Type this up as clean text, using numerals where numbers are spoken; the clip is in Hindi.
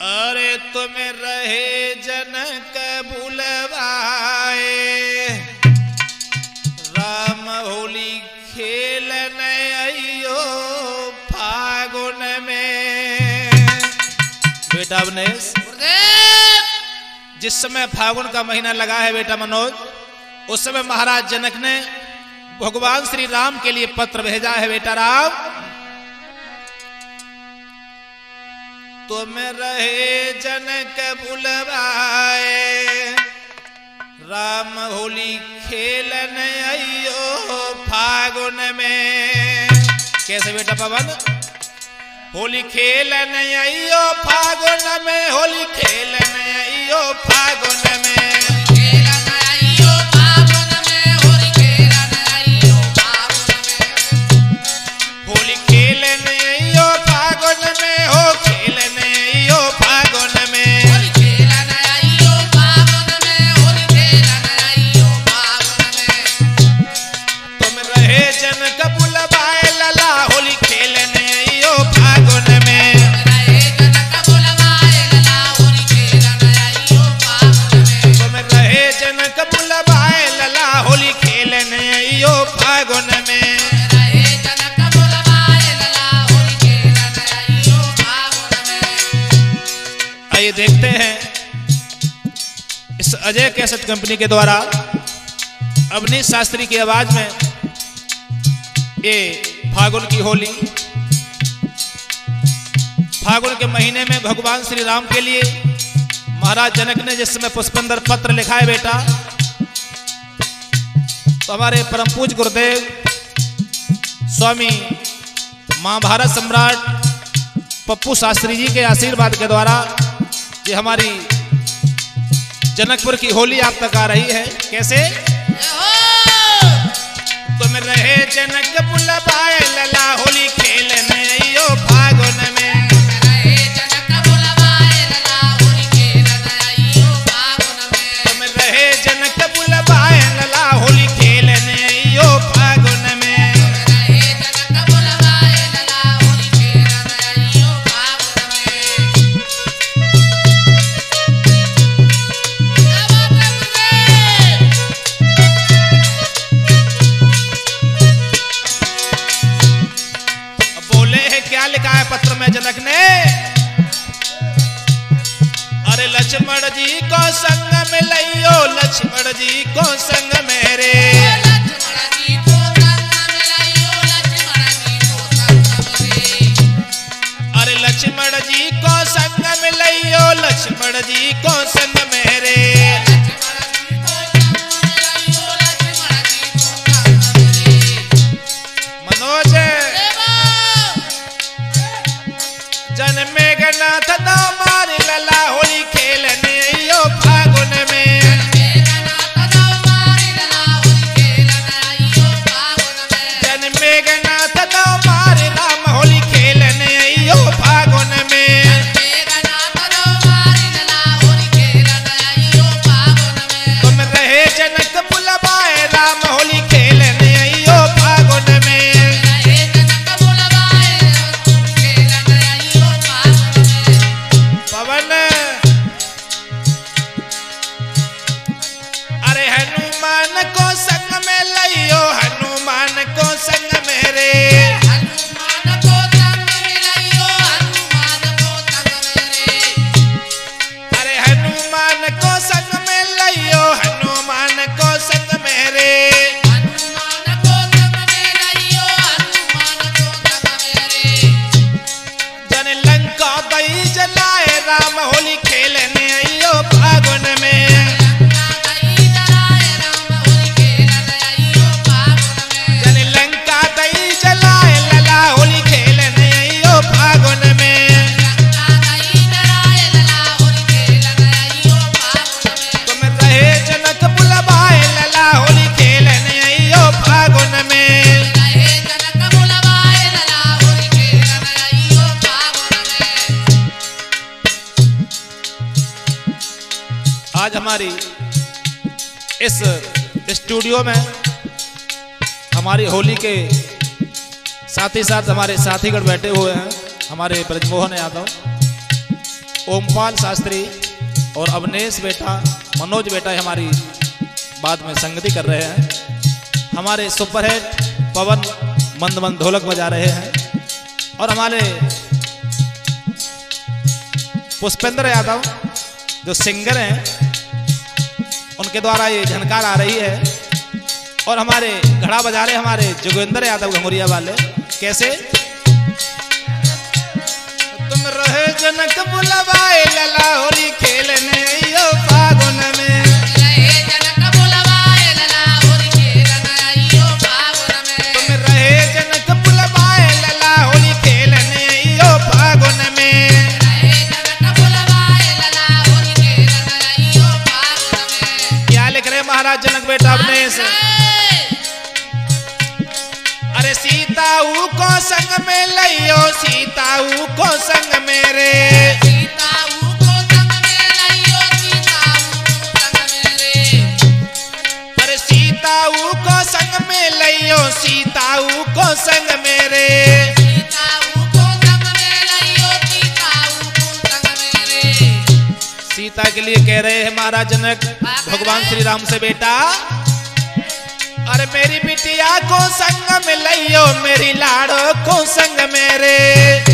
अरे तुम रहे जनक बुलवाए, राम होली खेलन आइयो फागुन में। बेटा अवनेश, जिस समय फागुन का महीना लगा है बेटा मनोज, उस समय महाराज जनक ने भगवान श्री राम के लिए पत्र भेजा है। बेटा राम, तुम रहे जनक बुलवाए, राम होली खेलन आइयो फागुन में। कैसे बेटा पवन? होली खेलन आइयो फागुन में, होली खेलन आइयो फागुन में। आइए देखते हैं इस अजय कैसेट कंपनी के द्वारा अवनीश शास्त्री की आवाज में ये फागुन की होली। फागुन के महीने में भगवान श्री राम के लिए महाराज जनक ने जिस समय पुष्पेंद्र पत्र लिखा है बेटा, तो हमारे परम पूज्य गुरुदेव स्वामी महाभारत सम्राट पप्पू शास्त्री जी के आशीर्वाद के द्वारा ये हमारी जनकपुर की होली आप तक आ रही है। कैसे? तुम रहे जनक बुलवाए लला, होली खेलने आइयो फागुन में। तुम रहे जनक बुलवाए लला, होली खेलने आइयो फागुन में। लिखा है पत्र में जनक ने, अरे लक्ष्मण जी को संग में लइयो, लक्ष्मण जी को संग मेरे। अरे लक्ष्मण जी को संग में लइयो, लक्ष्मण जी को संग मेरे। मनोज जन मेघनाथ तो मारी लला, होली खेलने आइयो फागुन में। जन मेघनाथ तो मारी राम, होली खेलने आइयो फागुन में। तुम रहे जनक बुलवाए, राम होली खेलने आइयो फागुन में। पवन, अरे हनुमान को संग में लइयो, हनुमान को संग मेरे। अरे हनुमान को संग में लइयो, हनुमान को संग मेरे। जन लंका दई जलाए, राम होली खेलने आइयो फागुन में। जन लंका दई जलाए लला, होली खेलने आइयो फागुन में। तुम रहे जनक बुलवाए लला, होली खेलने आइयो फागुन में। आज हमारी इस स्टूडियो में हमारी होली के साथ ही साथ हमारे साथीगण बैठे हुए हैं। हमारे ब्रजमोहन यादव, ओमपाल शास्त्री और अवनेश बेटा, मनोज बेटा हमारी बात में संगति कर रहे हैं। हमारे सुपरहिट पवन मंद मंद ढोलक बजा रहे हैं और हमारे पुष्पेंद्र यादव जो सिंगर हैं उनके द्वारा ये झनकार आ रही है। और हमारे घड़ा बजा रहे हमारे जोगेंद्र यादव घंगोरिया वाले। कैसे? तुम रहे जनक बुलवाए लला होली खेलने यो फागुन में, रहे जनक बुलवाए लला होली खेलने यो फागुन में, तुम रहे जनक बुलवाए लला होली खेलने यो फागुन में, रहे जनक बुलवाए लला होली खेलने यो फागुन में। क्या लिख रहे महाराज जनक बेटा अपने से? अरे सीताऊ को संग में लियो, सीताऊ को संग मेरे, सीताऊ को संग में लियो, सीताऊ को संग मेरे, अरे सीताऊ को संग में लियो, सीताऊ को संग मेरे, सीताऊ को संग में लियो, सीताऊ को संग मेरे। सीता के लिए कह रहे हैं महाराज जनक भगवान श्री राम से, बेटा अरे मेरी बिटिया को संग में लियो, मेरी लाड़ो को संग मेरे,